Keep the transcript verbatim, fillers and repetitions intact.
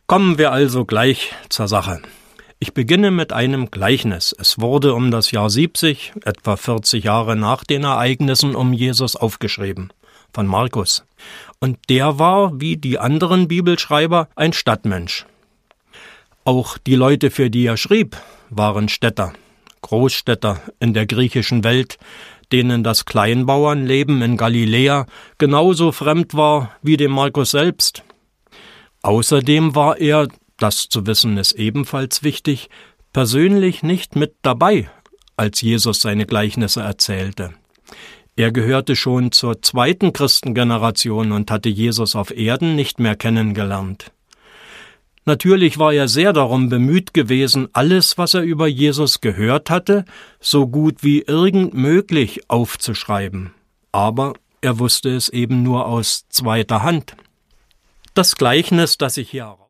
Kommen wir also gleich zur Sache. Ich beginne mit einem Gleichnis. Es wurde um das Jahr siebzig, etwa vierzig Jahre nach den Ereignissen um Jesus, aufgeschrieben, von Markus. Und der war, wie die anderen Bibelschreiber, ein Stadtmensch. Auch die Leute, für die er schrieb, waren Städter, Großstädter in der griechischen Welt, denen das Kleinbauernleben in Galiläa genauso fremd war wie dem Markus selbst. Außerdem war er, das zu wissen ist ebenfalls wichtig, persönlich nicht mit dabei, als Jesus seine Gleichnisse erzählte. Er gehörte schon zur zweiten Christengeneration und hatte Jesus auf Erden nicht mehr kennengelernt. Natürlich war er sehr darum bemüht gewesen, alles, was er über Jesus gehört hatte, so gut wie irgend möglich aufzuschreiben. Aber er wusste es eben nur aus zweiter Hand. Das Gleichnis, das ich hier